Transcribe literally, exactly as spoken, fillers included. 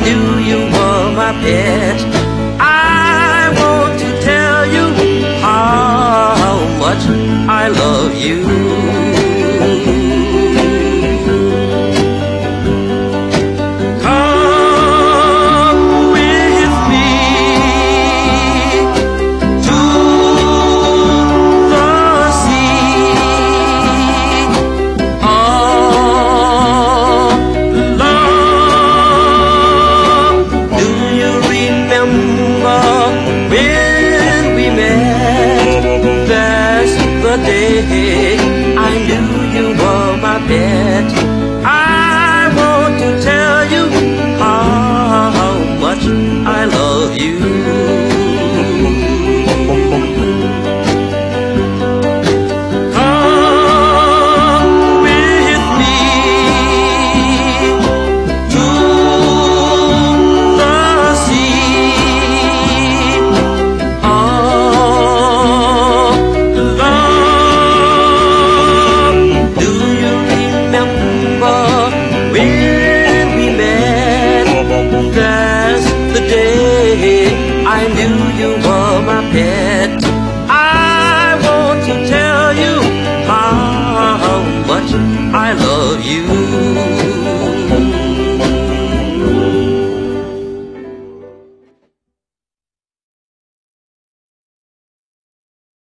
knew you were my pet. I want to tell you how much I love you. The day I knew you were my pet. I want to tell you how much I love you. Come with me to the sea. Oh, that's the day I knew you were